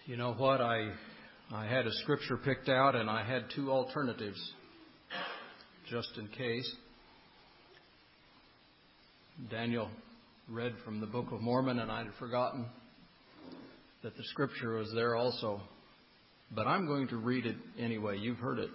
You know what? I had a scripture picked out and I had two alternatives just in case. Daniel read from the Book of Mormon and I'd forgotten that the scripture was there also. But I'm going to read it anyway. You've heard it.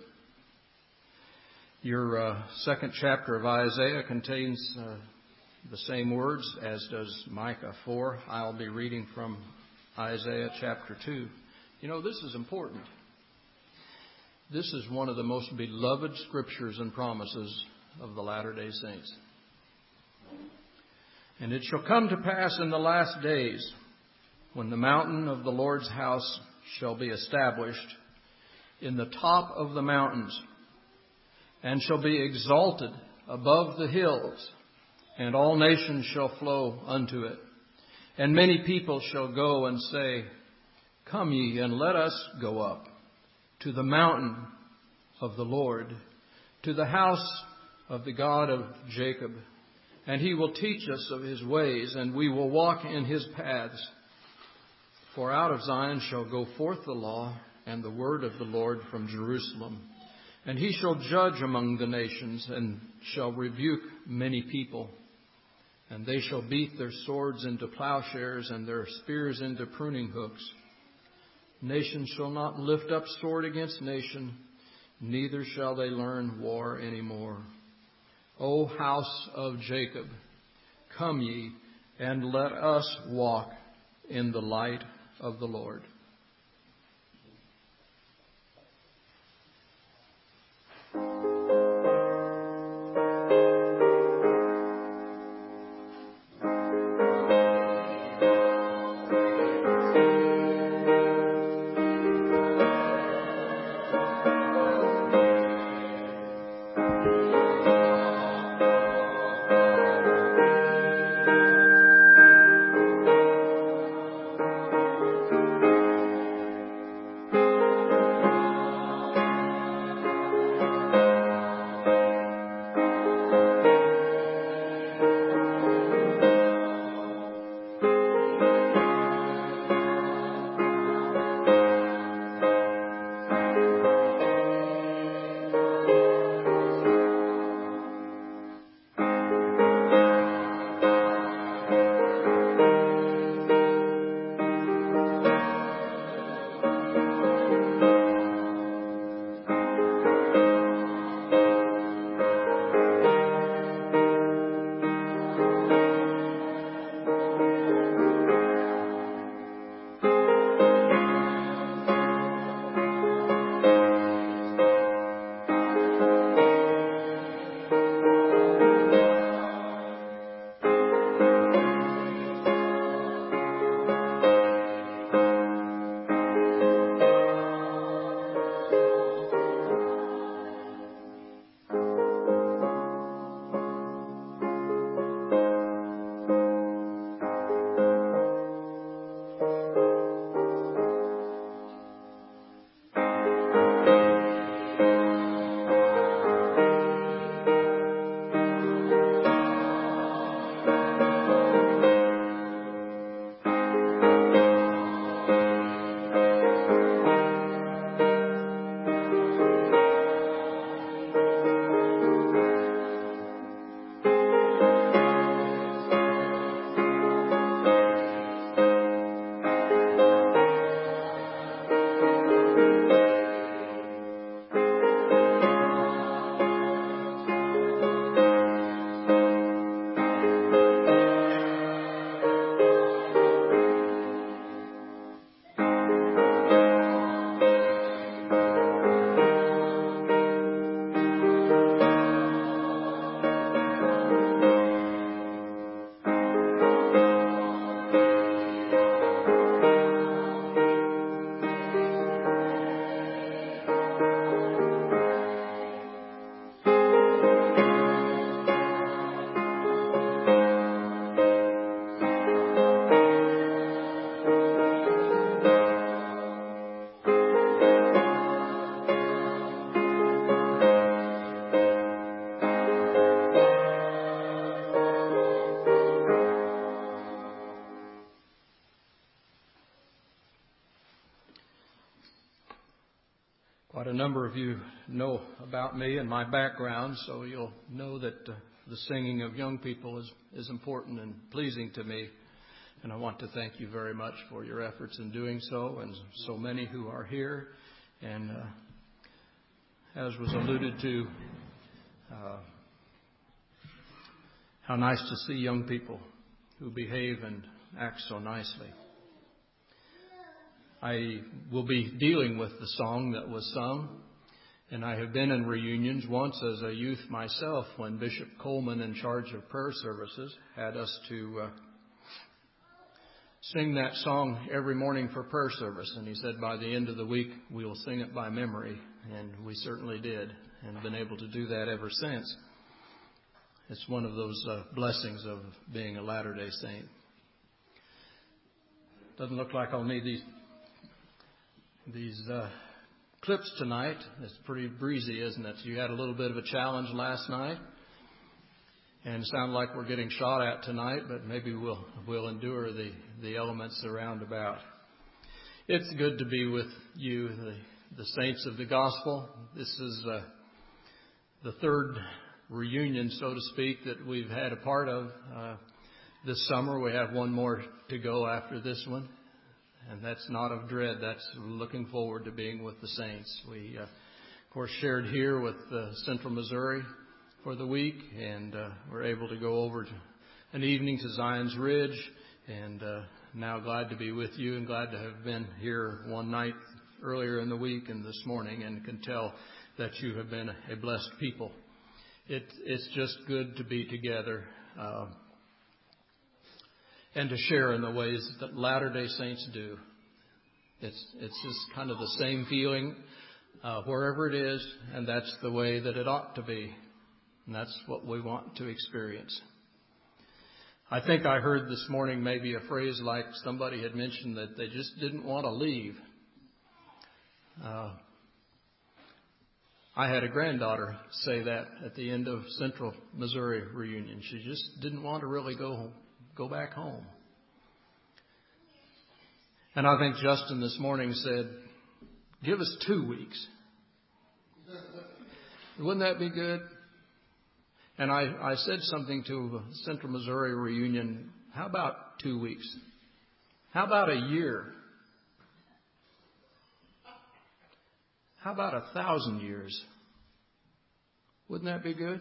Your second chapter of Isaiah contains the same words as does Micah 4. I'll be reading from Isaiah chapter 2. You know, this is important. This is one of the most beloved scriptures and promises of the Latter-day Saints. And it shall come to pass in the last days, when the mountain of the Lord's house shall be established in the top of the mountains, and shall be exalted above the hills, and all nations shall flow unto it. And many people shall go and say, Come ye, and let us go up to the mountain of the Lord, to the house of the God of Jacob. And he will teach us of his ways, and we will walk in his paths. For out of Zion shall go forth the law and the word of the Lord from Jerusalem. And he shall judge among the nations, and shall rebuke many people. And they shall beat their swords into plowshares, and their spears into pruning hooks. Nation shall not lift up sword against nation, neither shall they learn war any more. O house of Jacob, come ye, and let us walk in the light of the Lord. Quite a number of you know about me and my background, so you'll know that the singing of young people is important and pleasing to me. And I want to thank you very much for your efforts in doing so, and so many who are here. And as was alluded to, how nice to see young people who behave and act so nicely. I will be dealing with the song that was sung, and I have been in reunions once as a youth myself when Bishop Coleman, in charge of prayer services, had us to sing that song every morning for prayer service. And he said by the end of the week we will sing it by memory, and we certainly did, and been able to do that ever since. It's one of those blessings of being a Latter-day Saint. Doesn't look like I'll need these clips tonight. It's pretty breezy, isn't it? You had a little bit of a challenge last night, and it sounds like we're getting shot at tonight, but maybe we'll endure the elements around about. It's good to be with you, the saints of the gospel. This is the third reunion, so to speak, that we've had a part of this summer. We have one more to go after this one. And that's not of dread. That's looking forward to being with the saints. We, of course, shared here with Central Missouri for the week, and we're able to go over to an evening to Zion's Ridge, and now glad to be with you and glad to have been here one night earlier in the week and this morning, and can tell that you have been a blessed people. It's just good to be together and to share in the ways that Latter-day Saints do. It's just kind of the same feeling wherever it is, and that's the way that it ought to be. And that's what we want to experience. I think I heard this morning maybe a phrase like somebody had mentioned that they just didn't want to leave. I had a granddaughter say that at the end of Central Missouri reunion. She just didn't want to really go back home. And I think Justin this morning said, give us 2 weeks. Wouldn't that be good? And I said something to a Central Missouri reunion. How about 2 weeks? How about a year? How about 1,000 years? Wouldn't that be good?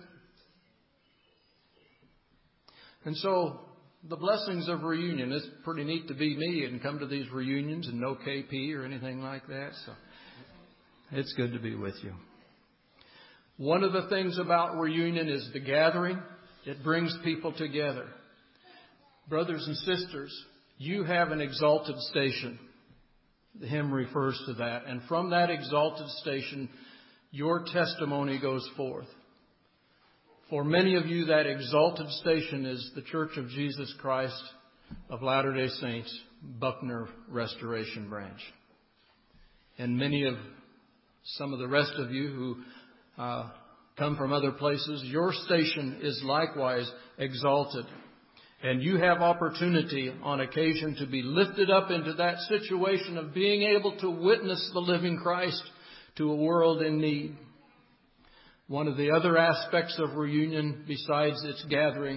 And so the blessings of reunion. It's pretty neat to be me and come to these reunions and no KP or anything like that. So it's good to be with you. One of the things about reunion is the gathering. It brings people together. Brothers and sisters, you have an exalted station. The hymn refers to that. And from that exalted station, your testimony goes forth. For many of you, that exalted station is the Church of Jesus Christ of Latter-day Saints, Buckner Restoration Branch. And some of the rest of you who come from other places, your station is likewise exalted. And you have opportunity on occasion to be lifted up into that situation of being able to witness the living Christ to a world in need. One of the other aspects of reunion, besides its gathering,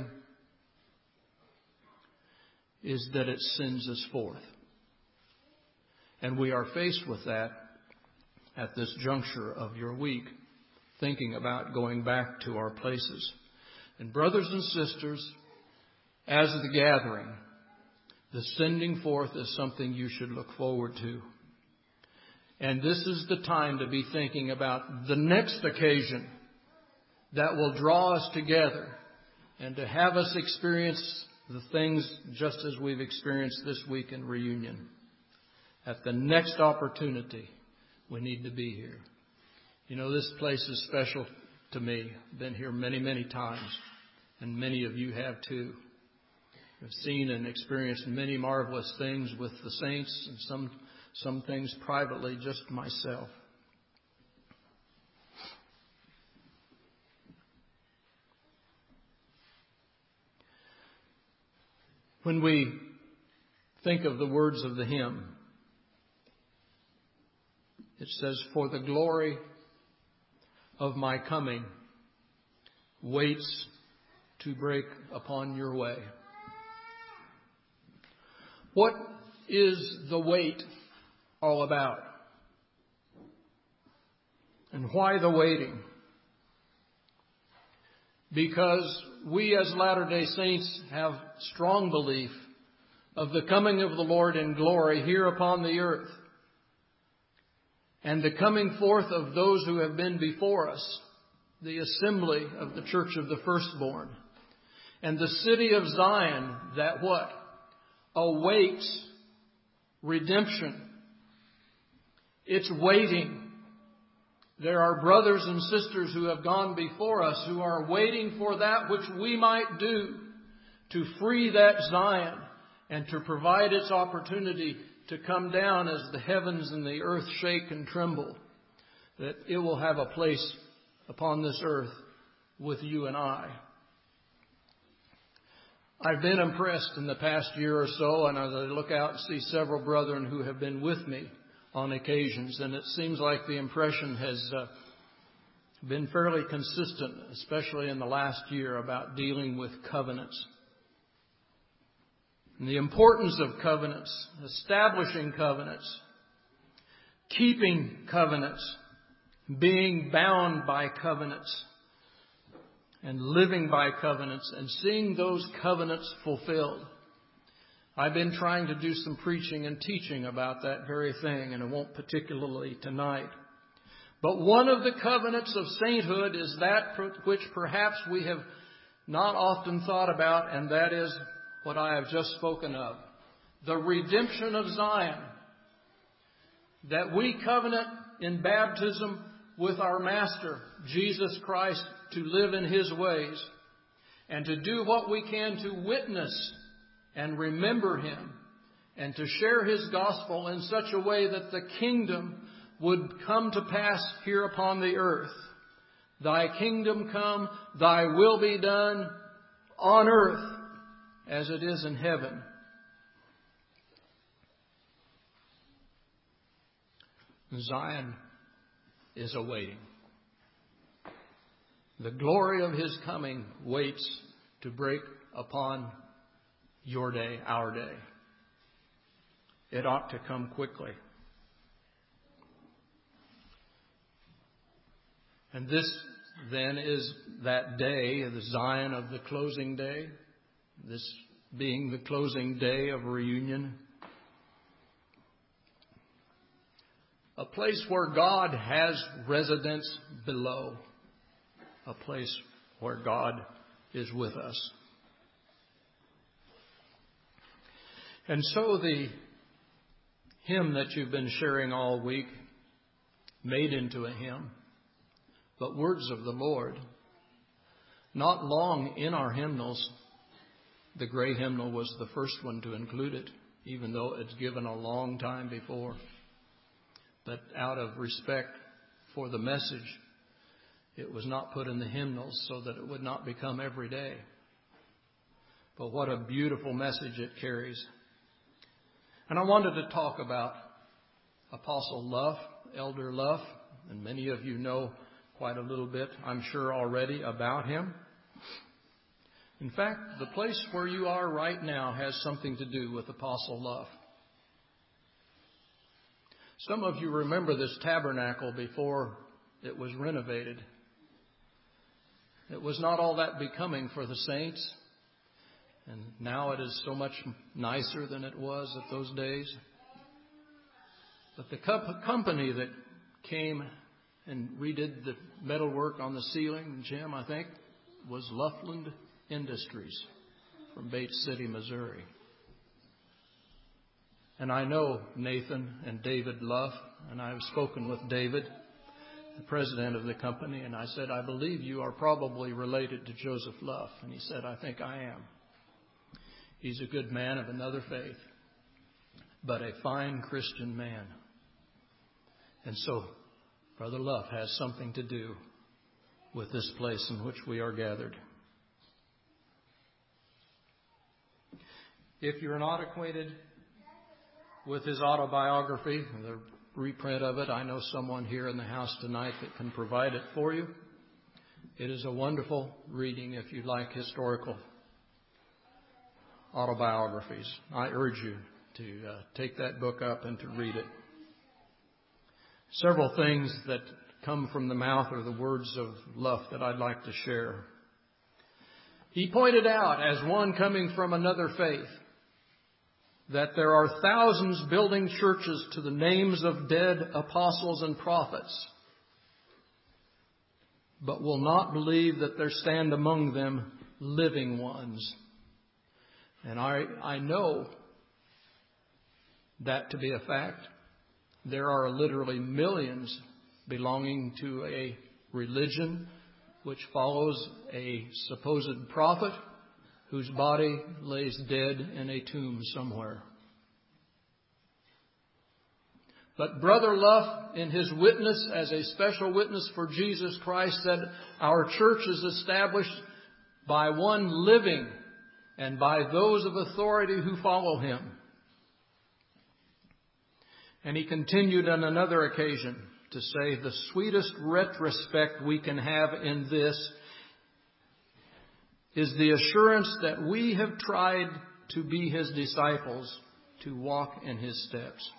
is that it sends us forth. And we are faced with that at this juncture of your week, thinking about going back to our places. And brothers and sisters, as the gathering, the sending forth is something you should look forward to. And this is the time to be thinking about the next occasion that will draw us together and to have us experience the things just as we've experienced this week in reunion. At the next opportunity, we need to be here. You know, this place is special to me. I've been here many, many times, and many of you have too. I've seen and experienced many marvelous things with the saints and some things privately just myself. When we think of the words of the hymn, It says, "For the glory of my coming waits to break upon your way." What is the wait all about? And why the waiting? Because we as Latter-day Saints have strong belief of the coming of the Lord in glory here upon the earth, and the coming forth of those who have been before us, the assembly of the church of the firstborn, and the city of Zion that what? Awaits redemption. It's waiting. There are brothers and sisters who have gone before us who are waiting for that which we might do to free that Zion and to provide its opportunity to come down as the heavens and the earth shake and tremble, that it will have a place upon this earth with you and I. I've been impressed in the past year or so, and as I look out and see several brethren who have been with me on occasions, and it seems like the impression has been fairly consistent, especially in the last year, about dealing with covenants. And the importance of covenants, establishing covenants, keeping covenants, being bound by covenants, and living by covenants, and seeing those covenants fulfilled. I've been trying to do some preaching and teaching about that very thing, and I won't particularly tonight. But one of the covenants of sainthood is that which perhaps we have not often thought about, and that is what I have just spoken of. The redemption of Zion. That we covenant in baptism with our Master, Jesus Christ, to live in His ways and to do what we can to witness and remember Him and to share His gospel in such a way that the kingdom would come to pass here upon the earth. Thy kingdom come, Thy will be done on earth as it is in heaven. Zion is awaiting. The glory of His coming waits to break upon your day, our day. It ought to come quickly. And this then is that day, the Zion of the closing day, this being the closing day of reunion. A place where God has residence below. A place where God is with us. And so the hymn that you've been sharing all week, made into a hymn, but words of the Lord, not long in our hymnals. The gray hymnal was the first one to include it, even though it's given a long time before. But out of respect for the message, it was not put in the hymnals so that it would not become every day. But what a beautiful message it carries. And I wanted to talk about Apostle Luff, Elder Luff, and many of you know quite a little bit, I'm sure, already about him. In fact, the place where you are right now has something to do with Apostle Luff. Some of you remember this tabernacle before it was renovated. It was not all that becoming for the saints, and now it is so much nicer than it was at those days. But the company that came and redid the metalwork on the ceiling, Jim, I think, was Luffland Industries from Bates City, Missouri. And I know Nathan and David Luff, and I've spoken with David, the president of the company, and I said, I believe you are probably related to Joseph Luff. And he said, I think I am. He's a good man of another faith, but a fine Christian man. And so Brother Luff has something to do with this place in which we are gathered. If you're not acquainted with his autobiography, the reprint of it. I know someone here in the house tonight that can provide it for you. It is a wonderful reading if you like historical autobiographies. I urge you to take that book up and to read it. Several things that come from the mouth or the words of Luff that I'd like to share. He pointed out, as one coming from another faith, that there are thousands building churches to the names of dead apostles and prophets, but will not believe that there stand among them living ones. And I know that to be a fact. There are literally millions belonging to a religion which follows a supposed prophet whose body lays dead in a tomb somewhere. But Brother Luff, in his witness as a special witness for Jesus Christ, said our church is established by one living and by those of authority who follow him. And he continued on another occasion to say the sweetest retrospect we can have in this is the assurance that we have tried to be his disciples, to walk in his steps.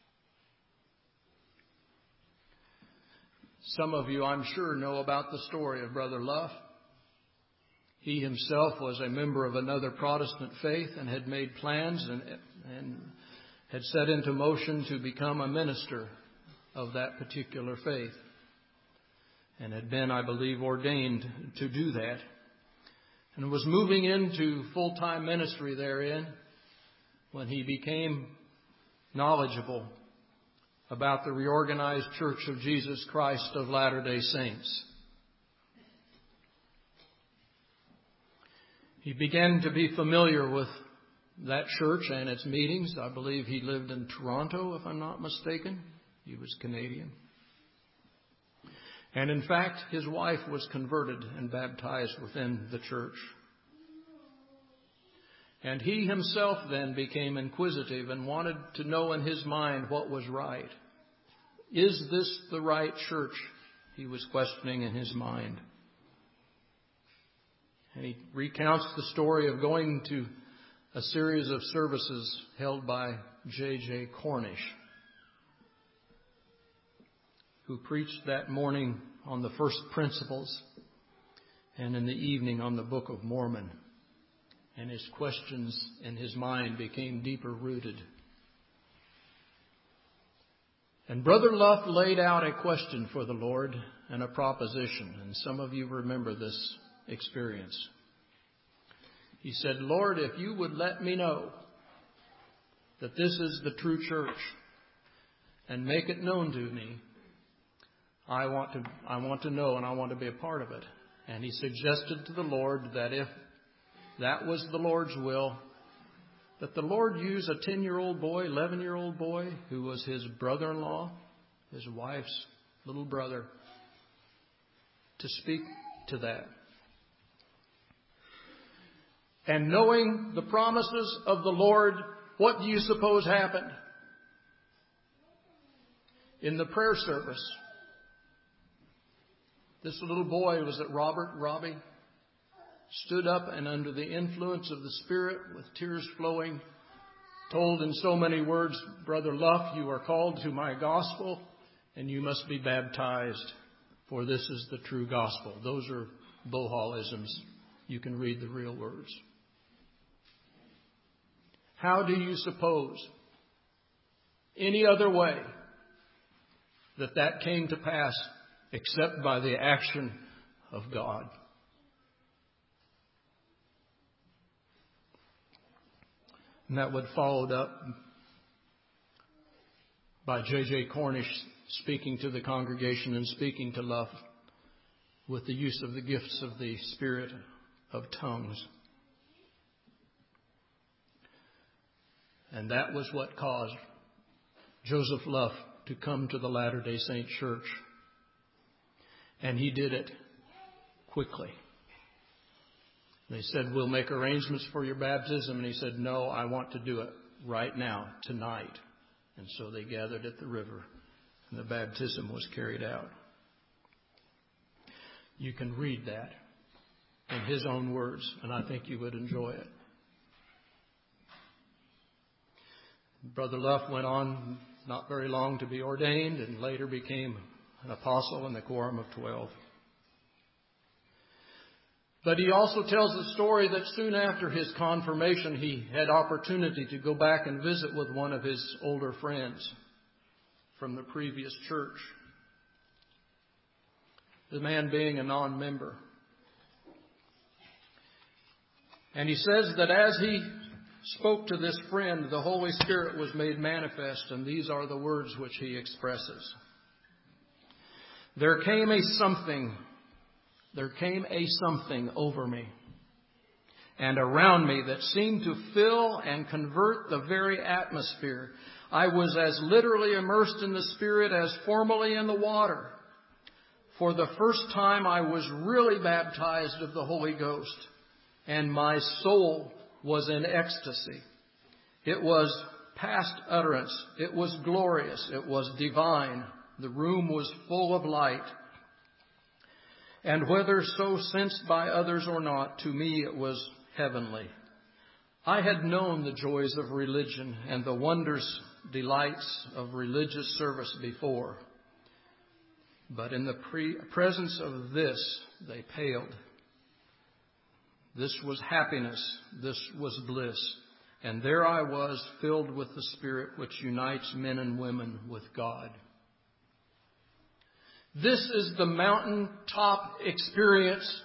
Some of you, I'm sure, know about the story of Brother Luff. He himself was a member of another Protestant faith and had made plans and had set into motion to become a minister of that particular faith, and had been, I believe, ordained to do that, and was moving into full-time ministry therein when he became knowledgeable about the reorganized Church of Jesus Christ of Latter-day Saints. He began to be familiar with that church and its meetings. I believe he lived in Toronto, if I'm not mistaken. He was Canadian. And in fact, his wife was converted and baptized within the church. And he himself then became inquisitive and wanted to know in his mind what was right. Is this the right church? He was questioning in his mind. And he recounts the story of going to a series of services held by J.J. Cornish, who preached that morning on the first principles and in the evening on the Book of Mormon. And his questions in his mind became deeper rooted. And Brother Luff laid out a question for the Lord and a proposition. And some of you remember this experience. He said, Lord, if you would let me know that this is the true church and make it known to me, I want to know and I want to be a part of it. And he suggested to the Lord that if that was the Lord's will, that the Lord use a 10-year-old boy, 11-year-old boy, who was his brother-in-law, his wife's little brother, to speak to that. And knowing the promises of the Lord, what do you suppose happened? In the prayer service, this little boy, was it Robbie, stood up and under the influence of the Spirit, with tears flowing, told in so many words, Brother Luff, you are called to my gospel and you must be baptized, for this is the true gospel. Those are Bohal-isms. You can read the real words. How do you suppose any other way that came to pass except by the action of God? And that would followed up by J.J. Cornish speaking to the congregation and speaking to Luff with the use of the gifts of the Spirit of tongues. And that was what caused Joseph Luff to come to the Latter-day Saint Church. And he did it quickly. They said, we'll make arrangements for your baptism. And he said, no, I want to do it right now, tonight. And so they gathered at the river and the baptism was carried out. You can read that in his own words, and I think you would enjoy it. Brother Luff went on not very long to be ordained and later became an apostle in the Quorum of 12. But he also tells the story that soon after his confirmation, he had opportunity to go back and visit with one of his older friends from the previous church, the man being a non-member. And he says that as he spoke to this friend, the Holy Spirit was made manifest, and these are the words which he expresses. There came a something over me and around me that seemed to fill and convert the very atmosphere. I was as literally immersed in the Spirit as formerly in the water. For the first time I was really baptized of the Holy Ghost, and my soul was in ecstasy. It was past utterance. It was glorious. It was divine. The room was full of light. And whether so sensed by others or not, to me it was heavenly. I had known the joys of religion and the wondrous delights of religious service before. But in the presence of this, they paled. This was happiness. This was bliss. And there I was, filled with the Spirit which unites men and women with God. This is the mountaintop experience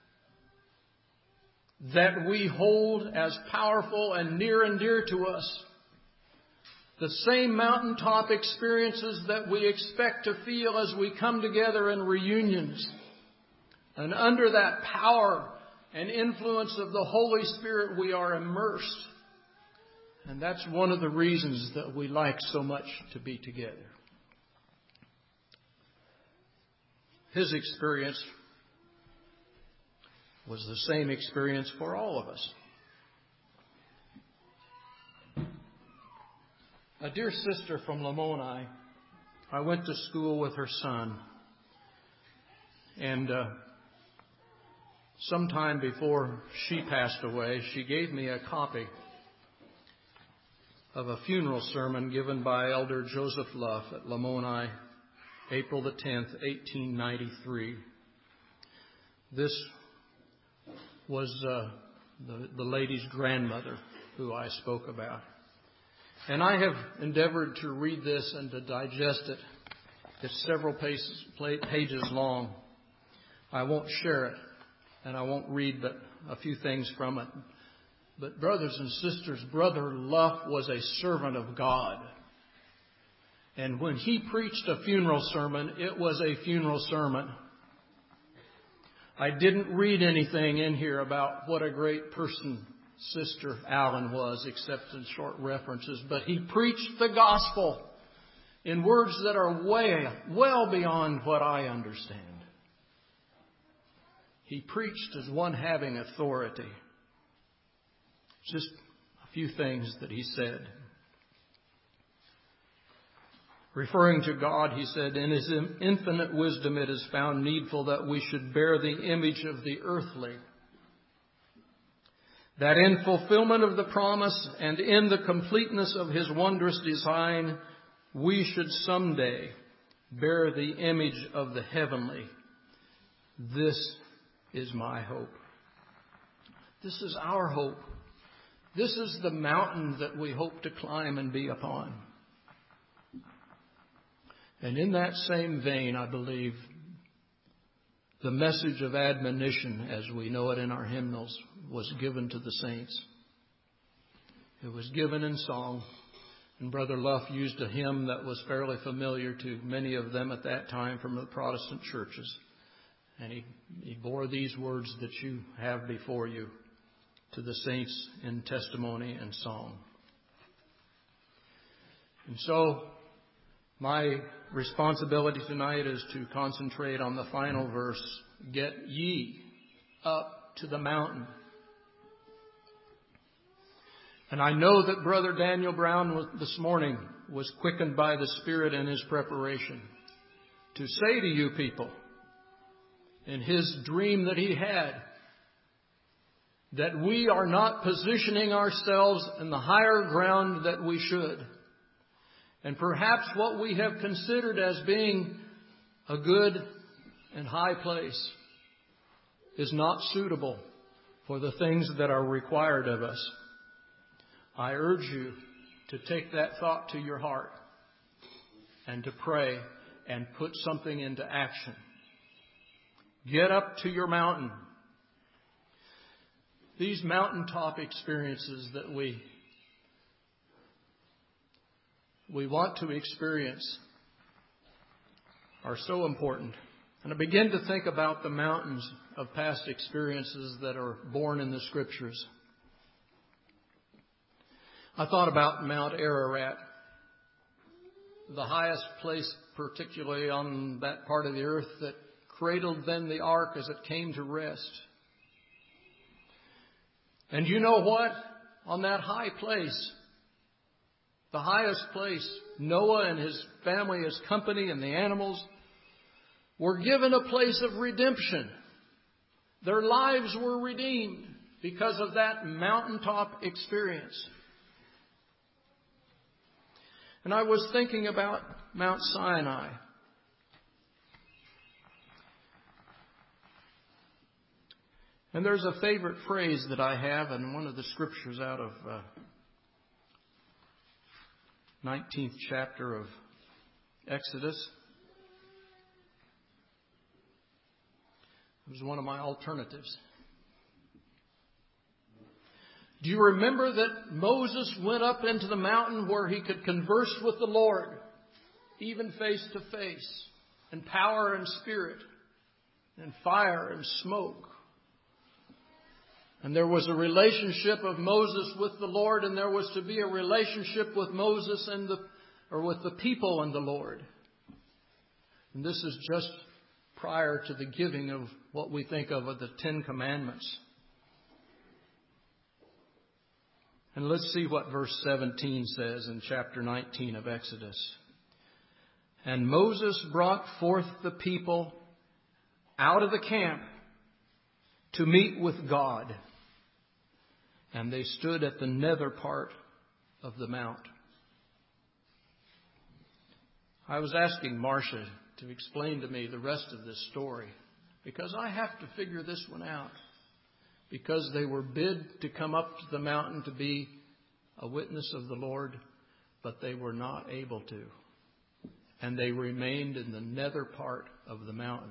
that we hold as powerful and near and dear to us. The same mountaintop experiences that we expect to feel as we come together in reunions. And under that power and influence of the Holy Spirit, we are immersed. And that's one of the reasons that we like so much to be together. His experience was the same experience for all of us. A dear sister from Lamoni, I went to school with her son. And sometime before she passed away, she gave me a copy of a funeral sermon given by Elder Joseph Luff at Lamoni, April the 10th, 1893. This was the lady's grandmother who I spoke about. And I have endeavored to read this and to digest it. It's several pages long. I won't share it, and I won't read but a few things from it. But brothers and sisters, Brother Luff was a servant of God. And when he preached a funeral sermon, it was a funeral sermon. I didn't read anything in here about what a great person Sister Allen was, except in short references. But he preached the gospel in words that are well beyond what I understand. He preached as one having authority. Just a few things that he said. Referring to God, he said, in His infinite wisdom it is found needful that we should bear the image of the earthly, that in fulfillment of the promise and in the completeness of His wondrous design, we should someday bear the image of the heavenly. This is my hope. This is our hope. This is the mountain that we hope to climb and be upon. And in that same vein, I believe, the message of admonition, as we know it in our hymnals, was given to the saints. It was given in song. And Brother Luff used a hymn that was fairly familiar to many of them at that time from the Protestant churches. And he bore these words that you have before you to the saints in testimony and song. And so, my responsibility tonight is to concentrate on the final verse, get ye up to the mountain. And I know that Brother Daniel Brown this morning was quickened by the Spirit in his preparation to say to you people, in his dream that he had, that we are not positioning ourselves in the higher ground that we should. And perhaps what we have considered as being a good and high place is not suitable for the things that are required of us. I urge you to take that thought to your heart and to pray and put something into action. Get up to your mountain. These mountaintop experiences that we want to experience are so important. And I begin to think about the mountains of past experiences that are born in the Scriptures. I thought about Mount Ararat, the highest place particularly on that part of the earth that cradled then the ark as it came to rest. And you know what? On that high place, the highest place, Noah and his family, his company, and the animals were given a place of redemption. Their lives were redeemed because of that mountaintop experience. And I was thinking about Mount Sinai. And there's a favorite phrase that I have in one of the scriptures out of 19th chapter of Exodus. It was one of my alternatives. Do you remember that Moses went up into the mountain where he could converse with the Lord, even face to face, in power and spirit, and fire and smoke? And there was a relationship of Moses with the Lord, and there was to be a relationship with Moses with the people and the Lord. And this is just prior to the giving of what we think of as the Ten Commandments. And let's see what verse 17 says in chapter 19 of Exodus. And Moses brought forth the people out of the camp to meet with God. And they stood at the nether part of the mount. I was asking Marcia to explain to me the rest of this story, because I have to figure this one out. Because they were bid to come up to the mountain to be a witness of the Lord, but they were not able to. And they remained in the nether part of the mountain.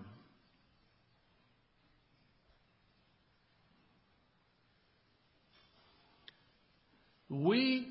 We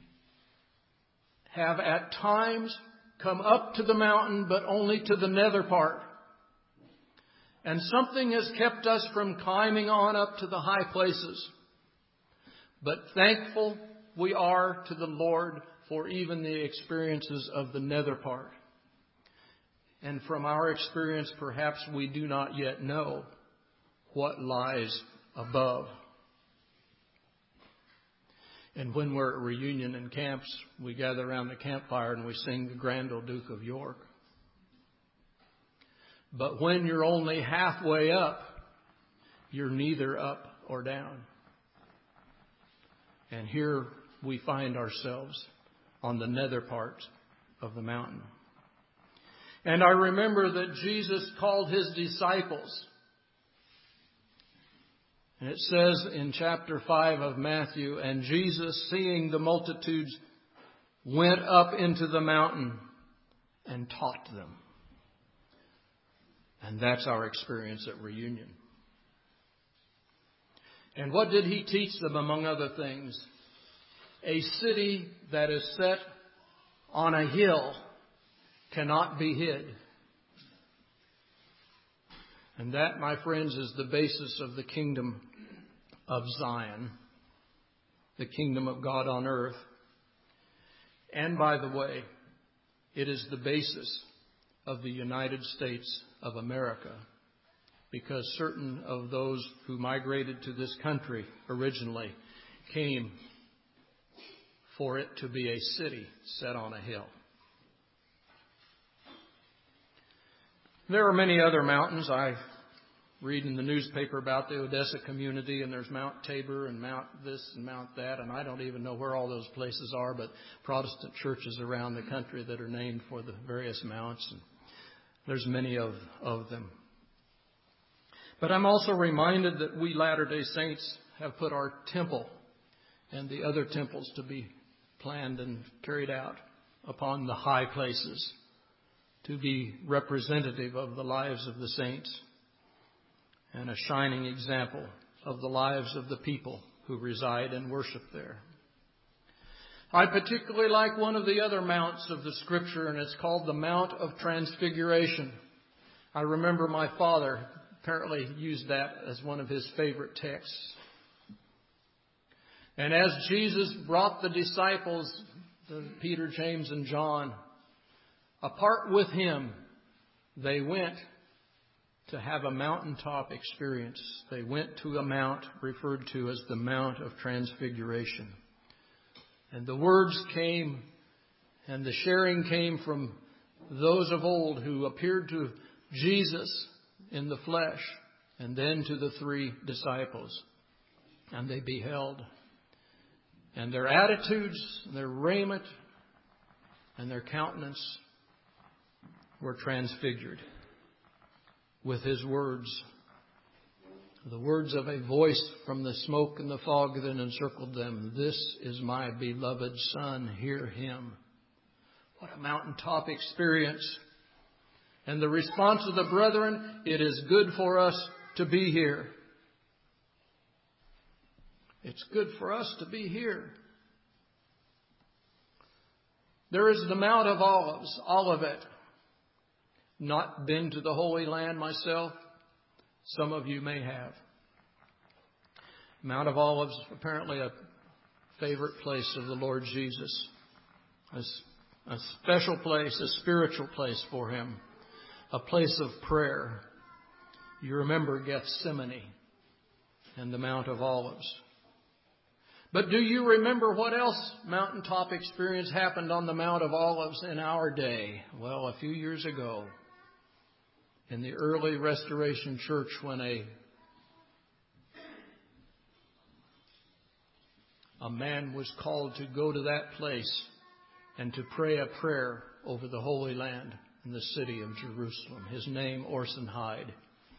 have at times come up to the mountain, but only to the nether part. And something has kept us from climbing on up to the high places. But thankful we are to the Lord for even the experiences of the nether part. And from our experience, perhaps we do not yet know what lies above. And when we're at reunion in camps, we gather around the campfire and we sing the Grand Old Duke of York. But when you're only halfway up, you're neither up or down. And here we find ourselves on the nether part of the mountain. And I remember that Jesus called his disciples. And it says in chapter 5 of Matthew, and Jesus, seeing the multitudes, went up into the mountain and taught them. And that's our experience at reunion. And what did he teach them, among other things? A city that is set on a hill cannot be hid. And that, my friends, is the basis of the kingdom of Zion, the kingdom of God on earth. And by the way, it is the basis of the United States of America, because certain of those who migrated to this country originally came for it to be a city set on a hill. There are many other mountains. I read in the newspaper about the Odessa community, and there's Mount Tabor and Mount this and Mount that, and I don't even know where all those places are, but Protestant churches around the country that are named for the various mounts, and there's many of them. But I'm also reminded that we Latter-day Saints have put our temple and the other temples to be planned and carried out upon the high places to be representative of the lives of the saints and a shining example of the lives of the people who reside and worship there. I particularly like one of the other mounts of the Scripture, and it's called the Mount of Transfiguration. I remember my father apparently used that as one of his favorite texts. And as Jesus brought the disciples, Peter, James, and John, apart with him, they went to have a mountaintop experience. They went to a mount referred to as the Mount of Transfiguration. And the words came and the sharing came from those of old who appeared to Jesus in the flesh and then to the 3 disciples. And they beheld. And their attitudes, their raiment, and their countenance were transfigured with His words. The words of a voice from the smoke and the fog that encircled them. This is my beloved Son, hear Him. What a mountaintop experience. And the response of the brethren, it is good for us to be here. It's good for us to be here. There is the Mount of Olives, Olivet. Not been to the Holy Land myself. Some of you may have. Mount of Olives, apparently a favorite place of the Lord Jesus. A special place, a spiritual place for Him. A place of prayer. You remember Gethsemane and the Mount of Olives. But do you remember what else mountaintop experience happened on the Mount of Olives in our day? Well, a few years ago, in the early Restoration Church, when a man was called to go to that place and to pray a prayer over the Holy Land in the city of Jerusalem. His name, Orson Hyde.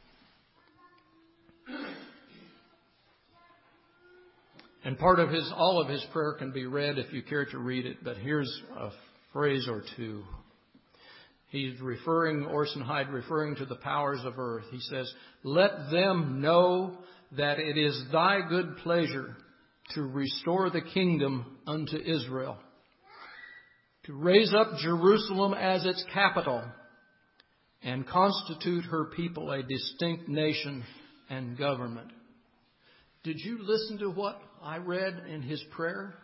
And part of all of his prayer can be read if you care to read it, but here's a phrase or two. He's Orson Hyde referring to the powers of earth. He says, "Let them know that it is thy good pleasure to restore the kingdom unto Israel, to raise up Jerusalem as its capital, and constitute her people a distinct nation and government." Did you listen to what I read in his prayer?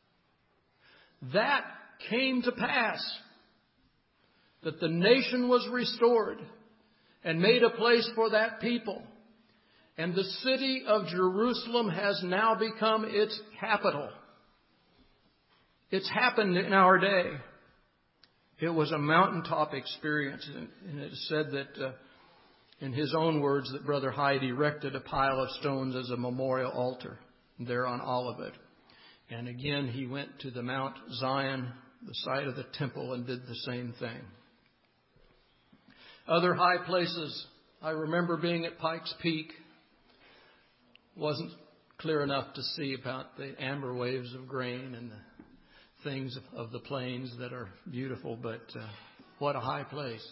That came to pass. That the nation was restored and made a place for that people. And the city of Jerusalem has now become its capital. It's happened in our day. It was a mountaintop experience. And it is said that, in his own words, that Brother Hyde erected a pile of stones as a memorial altar there on Olivet. And again, he went to the Mount Zion, the site of the temple, and did the same thing. Other high places, I remember being at Pikes Peak. Wasn't clear enough to see about the amber waves of grain and the things of the plains that are beautiful, but what a high place.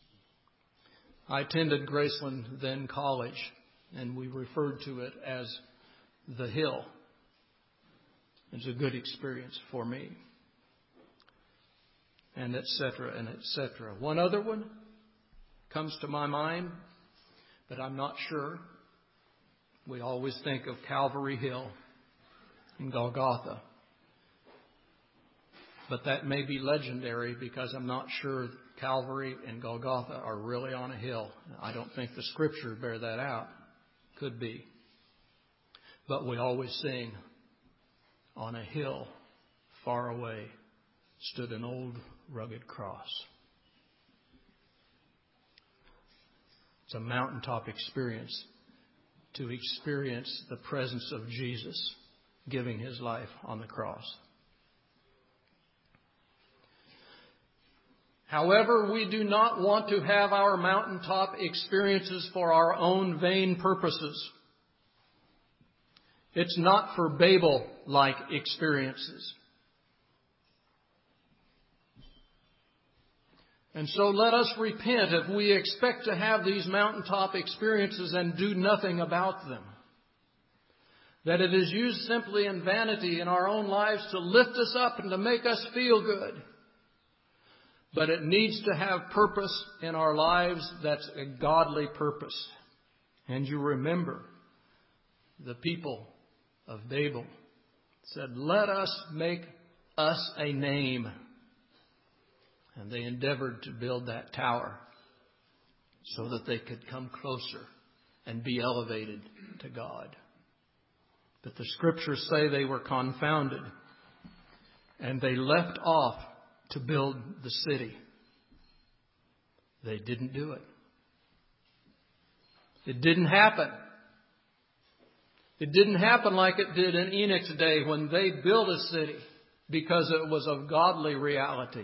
I attended Graceland then College, and we referred to it as the Hill. It was a good experience for me. And et cetera, and et cetera. One other one comes to my mind, but I'm not sure. We always think of Calvary Hill and Golgotha. But that may be legendary because I'm not sure Calvary and Golgotha are really on a hill. I don't think the Scripture bear that out. Could be. But we always sing, on a hill far away, stood an old rugged cross. It's a mountaintop experience to experience the presence of Jesus giving His life on the cross. However, we do not want to have our mountaintop experiences for our own vain purposes. It's not for Babel-like experiences. And so let us repent if we expect to have these mountaintop experiences and do nothing about them. That it is used simply in vanity in our own lives to lift us up and to make us feel good. But it needs to have purpose in our lives that's a godly purpose. And you remember, the people of Babel said, "Let us make us a name." And they endeavored to build that tower so that they could come closer and be elevated to God. But the Scriptures say they were confounded and they left off to build the city. They didn't do it. It didn't happen. It didn't happen like it did in Enoch's day when they built a city because it was of godly reality.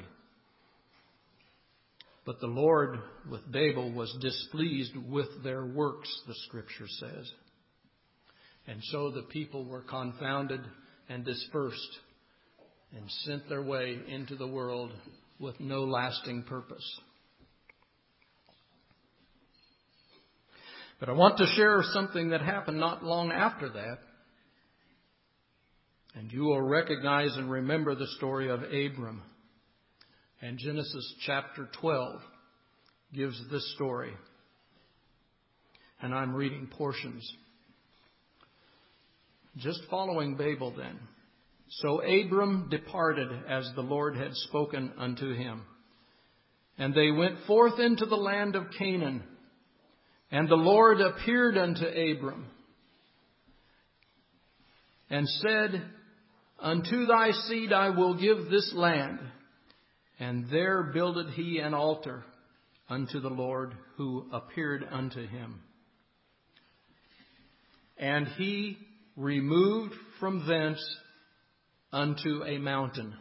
But the Lord with Babel was displeased with their works, the Scripture says. And so the people were confounded and dispersed and sent their way into the world with no lasting purpose. But I want to share something that happened not long after that. And you will recognize and remember the story of Abram. And Genesis chapter 12 gives this story. And I'm reading portions. Just following Babel then. So Abram departed as the Lord had spoken unto him. And they went forth into the land of Canaan. And the Lord appeared unto Abram and said, Unto thy seed I will give this land. And there builded he an altar unto the Lord who appeared unto him. And he removed from thence unto a mountain.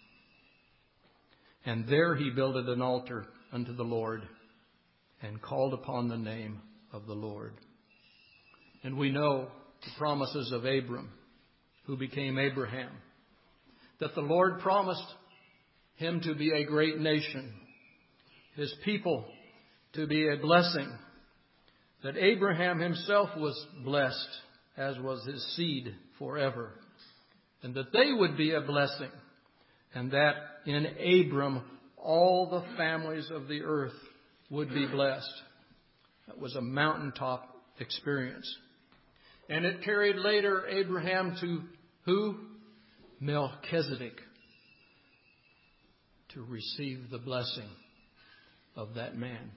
And there he builded an altar unto the Lord and called upon the name of the Lord. And we know the promises of Abram, who became Abraham, that the Lord promised him to be a great nation, his people to be a blessing, that Abraham himself was blessed, as was his seed forever, and that they would be a blessing, and that in Abram all the families of the earth would be blessed. That was a mountaintop experience. And it carried later Abraham to who? Melchizedek, to receive the blessing of that man.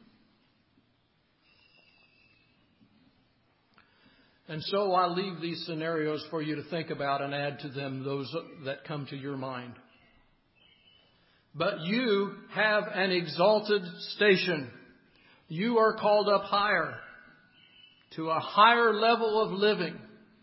And so I leave these scenarios for you to think about and add to them those that come to your mind. But you have an exalted station. You are called up higher, to a higher level of living.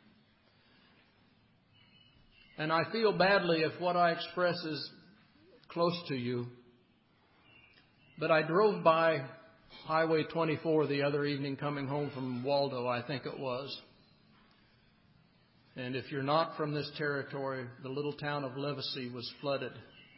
And I feel badly if what I express is close to you. But I drove by Highway 24 the other evening coming home from Waldo, I think it was. And if you're not from this territory, the little town of Levacy was flooded.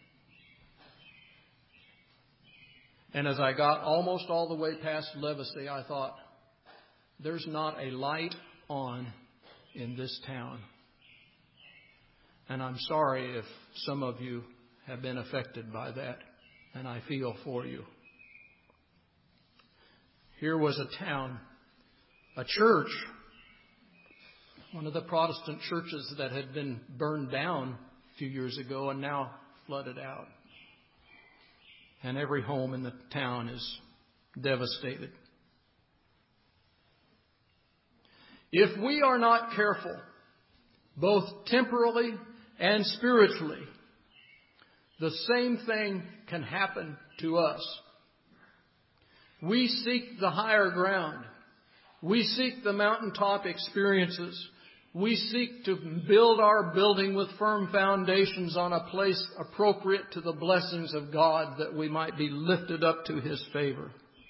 And as I got almost all the way past Levacy, I thought, there's not a light on in this town. And I'm sorry if some of you have been affected by that, and I feel for you. Here was a town, a church, one of the Protestant churches that had been burned down a few years ago and now flooded out. And every home in the town is devastated. If we are not careful, both temporally and spiritually, the same thing can happen to us. We seek the higher ground. We seek the mountaintop experiences. We seek to build our building with firm foundations on a place appropriate to the blessings of God, that we might be lifted up to His favor.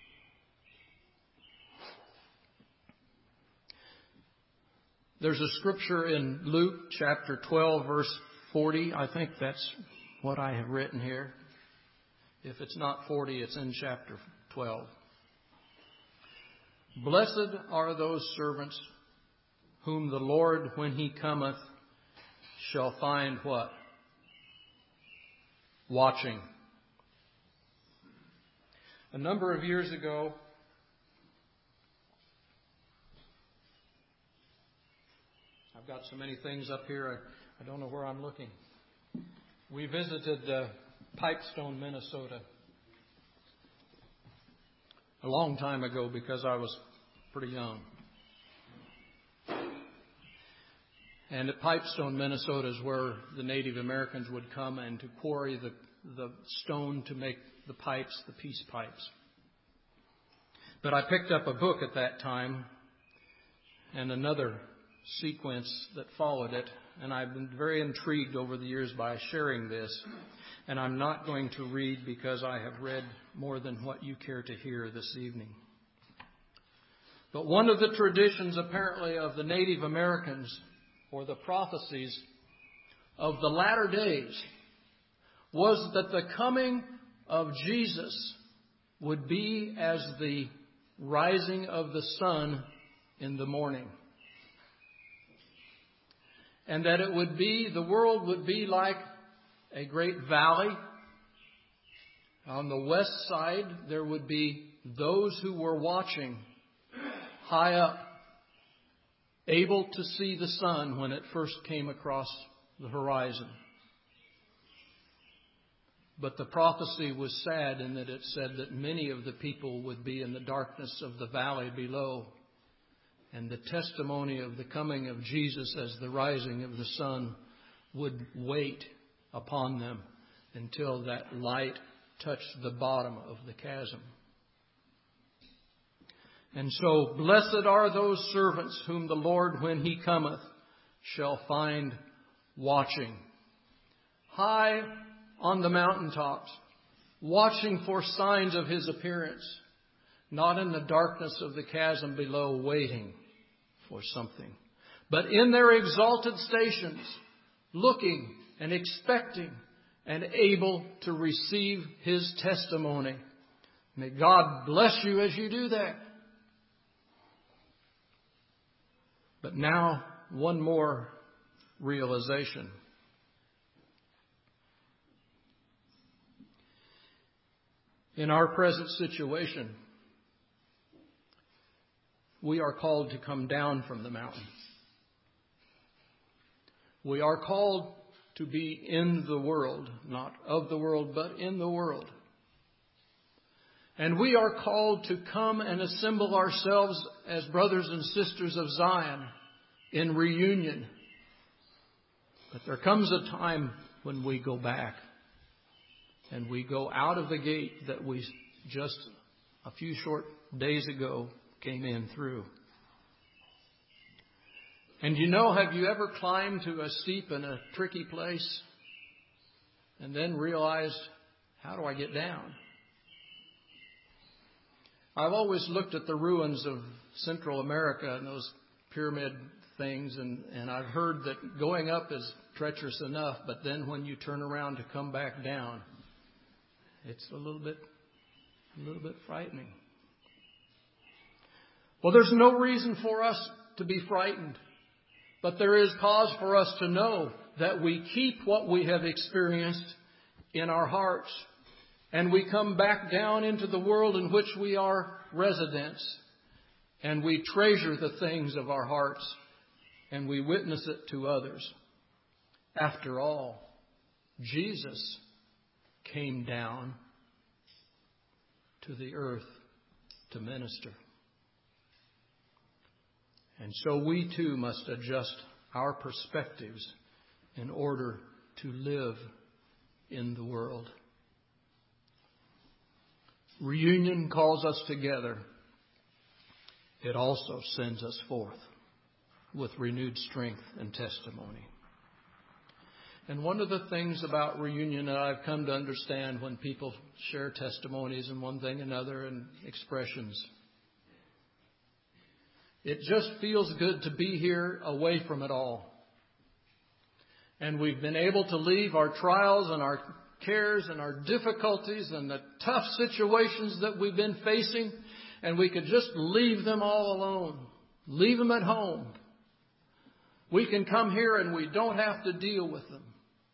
There's a scripture in Luke chapter 12, verse 40. I think that's what I have written here. If it's not 40, it's in chapter 12. Blessed are those servants whom the Lord, when He cometh, shall find what? Watching. A number of years ago, I've got so many things up here, I don't know where I'm looking. We visited Pipestone, Minnesota, a long time ago, because I was pretty young. And at Pipestone, Minnesota is where the Native Americans would come and to quarry the stone to make the pipes, the peace pipes. But I picked up a book at that time and another sequence that followed it, and I've been very intrigued over the years by sharing this. And I'm not going to read, because I have read more than what you care to hear this evening. But one of the traditions, apparently, of the Native Americans, or the prophecies of the latter days, was that the coming of Jesus would be as the rising of the sun in the morning. And that it would be, the world would be like a great valley. On the west side, there would be those who were watching high up, able to see the sun when it first came across the horizon. But the prophecy was sad in that it said that many of the people would be in the darkness of the valley below. And the testimony of the coming of Jesus as the rising of the sun would wait upon them until that light touched the bottom of the chasm. And so, blessed are those servants whom the Lord, when He cometh, shall find watching, high on the mountaintops, watching for signs of His appearance, not in the darkness of the chasm below, waiting for something, but in their exalted stations, looking and expecting and able to receive His testimony. May God bless you as you do that. But now, one more realization. In our present situation, we are called to come down from the mountain. We are called to be in the world, not of the world, but in the world. And we are called to come and assemble ourselves as brothers and sisters of Zion in reunion. But there comes a time when we go back and we go out of the gate that we just a few short days ago came in through. And have you ever climbed to a steep and a tricky place and then realized, how do I get down? I've always looked at the ruins of Central America and those pyramid things, and I've heard that going up is treacherous enough, but then when you turn around to come back down, it's a little bit frightening. Well, there's no reason for us to be frightened, but there is cause for us to know that we keep what we have experienced in our hearts, and we come back down into the world in which we are residents, and we treasure the things of our hearts, and we witness it to others. After all, Jesus came down to the earth to minister. And so we too must adjust our perspectives in order to live in the world. Reunion calls us together. It also sends us forth with renewed strength and testimony. And one of the things about reunion that I've come to understand when people share testimonies and one thing another and expressions, it just feels good to be here away from it all. And we've been able to leave our trials and our cares and our difficulties and the tough situations that we've been facing, and we could just leave them all alone. Leave them at home. We can come here and we don't have to deal with them.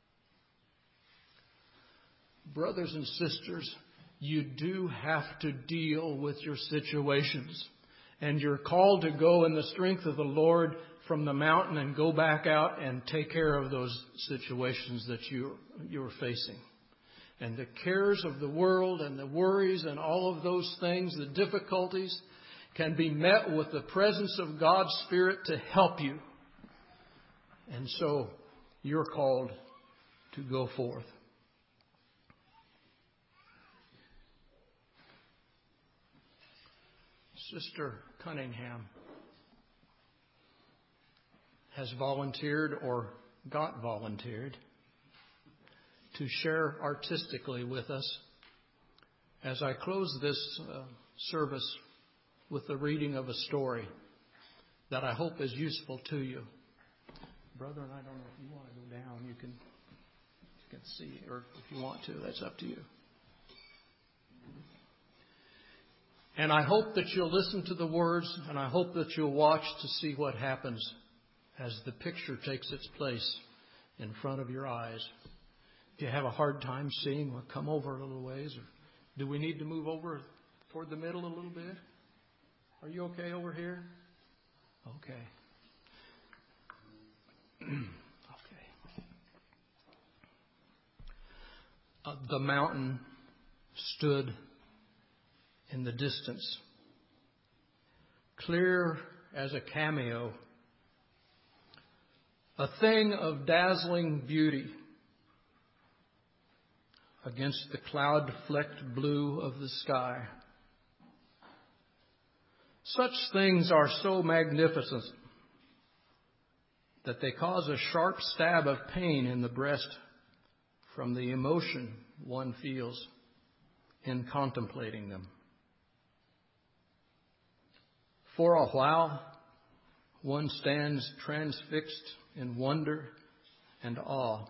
Brothers and sisters, you do have to deal with your situations. And you're called to go in the strength of the Lord from the mountain and go back out and take care of those situations that you're facing. And the cares of the world and the worries and all of those things, the difficulties, can be met with the presence of God's Spirit to help you. And so you're called to go forth. Sister Cunningham has volunteered or got volunteered to share artistically with us as I close this service with the reading of a story that I hope is useful to you. Brother, and I don't know if you want to go down, you can see, or if you want to, that's up to you. And I hope that you'll listen to the words, and I hope that you'll watch to see what happens as the picture takes its place in front of your eyes. If you have a hard time seeing, well, come over a little ways. Or do we need to move over toward the middle a little bit? Are you okay over here? Okay. The mountain stood in the distance, clear as a cameo, a thing of dazzling beauty against the cloud-flecked blue of the sky. Such things are so magnificent that they cause a sharp stab of pain in the breast from the emotion one feels in contemplating them. For a while, one stands transfixed in wonder and awe.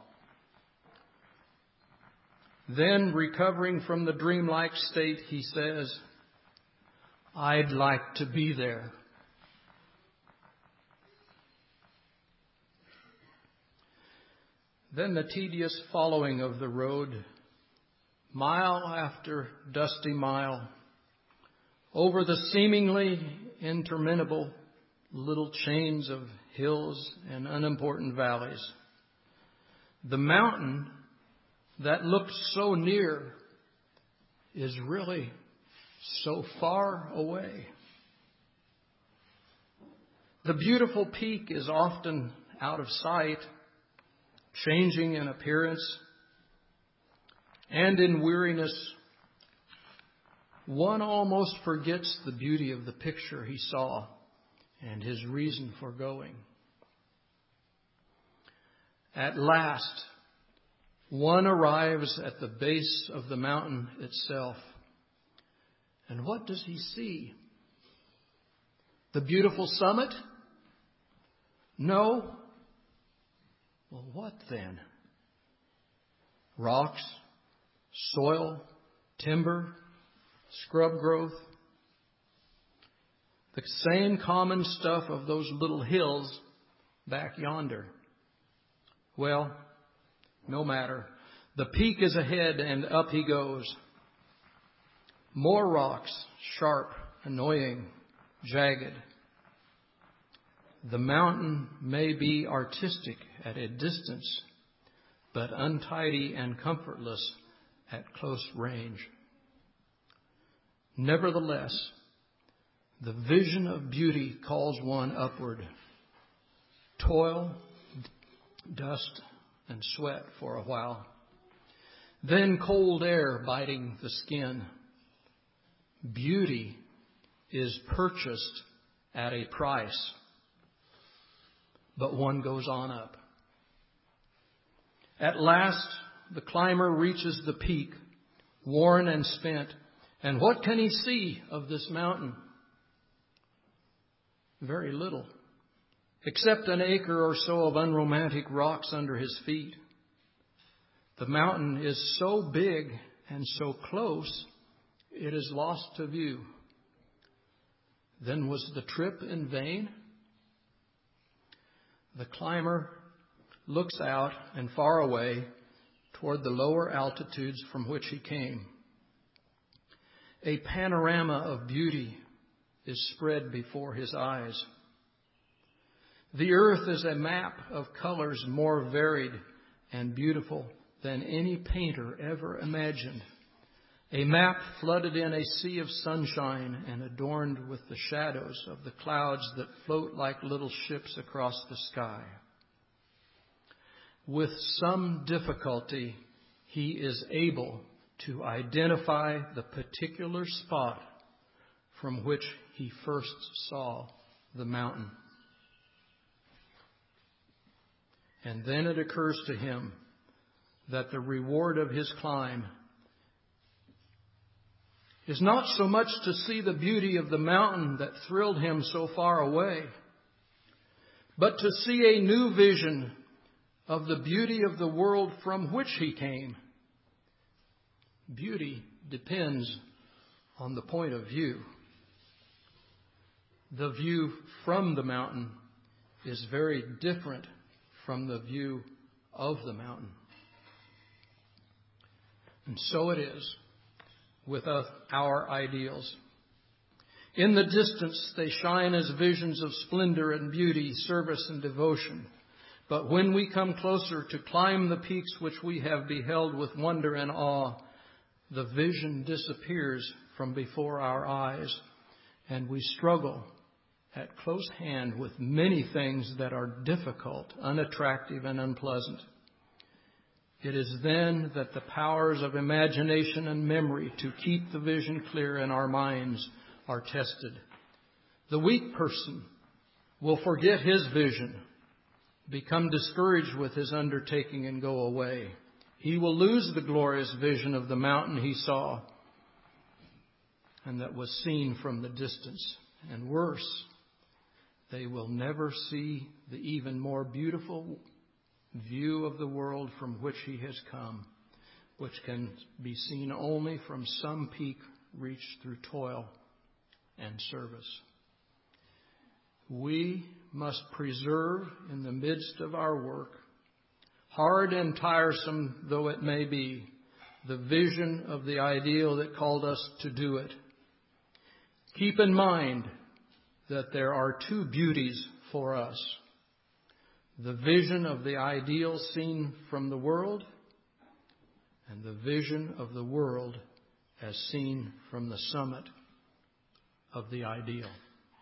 Then, recovering from the dreamlike state, he says, "I'd like to be there." Then the tedious following of the road, mile after dusty mile, over the seemingly interminable little chains of hills and unimportant valleys. The mountain that looked so near is really so far away. The beautiful peak is often out of sight, changing in appearance and in weariness. One almost forgets the beauty of the picture he saw and his reason for going. At last, one arrives at the base of the mountain itself. And what does he see? The beautiful summit? No. Well, what then? Rocks, soil, timber, scrub growth. The same common stuff of those little hills back yonder. Well, no matter. The peak is ahead and up he goes. More rocks, sharp, annoying, jagged. The mountain may be artistic at a distance, but untidy and comfortless at close range. Nevertheless, the vision of beauty calls one upward. Toil, dust, and sweat for a while. then cold air biting the skin. Beauty is purchased at a price, but one goes on up. At last, the climber reaches the peak, worn and spent. And what can he see of this mountain? Very little, except an acre or so of unromantic rocks under his feet. The mountain is so big and so close, it is lost to view. Then was the trip in vain? The climber looks out and far away toward the lower altitudes from which he came. A panorama of beauty is spread before his eyes. The earth is a map of colors more varied and beautiful than any painter ever imagined. A map flooded in a sea of sunshine and adorned with the shadows of the clouds that float like little ships across the sky. With some difficulty, he is able to identify the particular spot from which he first saw the mountain. And then it occurs to him that the reward of his climb is not so much to see the beauty of the mountain that thrilled him so far away, but to see a new vision of the beauty of the world from which he came. Beauty depends on the point of view. The view from the mountain is very different from the view of the mountain. And so it is with our ideals. In the distance, they shine as visions of splendor and beauty, service and devotion. But when we come closer to climb the peaks which we have beheld with wonder and awe, the vision disappears from before our eyes, and we struggle at close hand with many things that are difficult, unattractive, and unpleasant. It is then that the powers of imagination and memory to keep the vision clear in our minds are tested. The weak person will forget his vision, become discouraged with his undertaking, and go away. He will lose the glorious vision of the mountain he saw and that was seen from the distance. And worse, they will never see the even more beautiful view of the world from which he has come, which can be seen only from some peak reached through toil and service. We must preserve in the midst of our work, hard and tiresome though it may be, the vision of the ideal that called us to do it. Keep in mind that there are two beauties for us: the vision of the ideal seen from the world, and the vision of the world as seen from the summit of the ideal.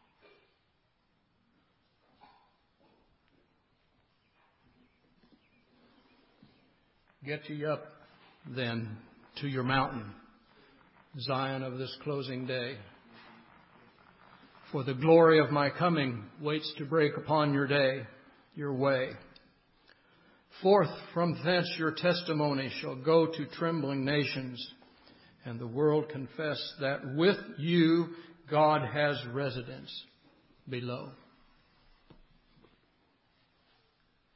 Get ye up, then, to your mountain, Zion of this closing day. For the glory of my coming waits to break upon your day, your way. Forth from thence your testimony shall go to trembling nations, and the world confess that with you God has residence below.